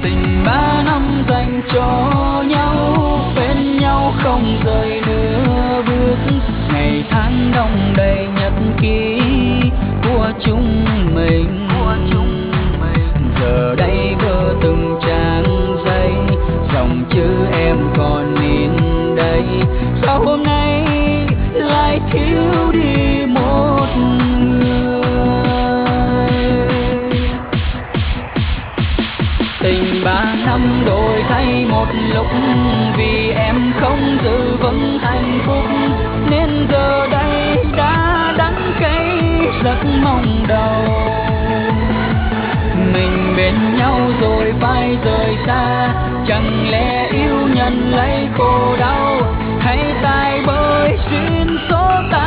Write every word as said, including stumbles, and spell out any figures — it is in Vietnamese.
Tình ba năm dành cho nhau, bên nhau không rời nửa bước. Ngày tháng đông đầy nhật ký của chúng mình. Giờ đây vỡ từng trang giấy, dòng chữ em còn in đây. Sao hôm nay lại thiếu đi một người? Tình ba năm đổi thay một lúc, vì em không giữ vững hạnh phúc, nên giờ đây đã đắng cay giấc mong đầu. Mình bên nhau rồi phải rời xa, chẳng lẽ yêu nhận lấy khổ đau, hay tại bởi duyên số ta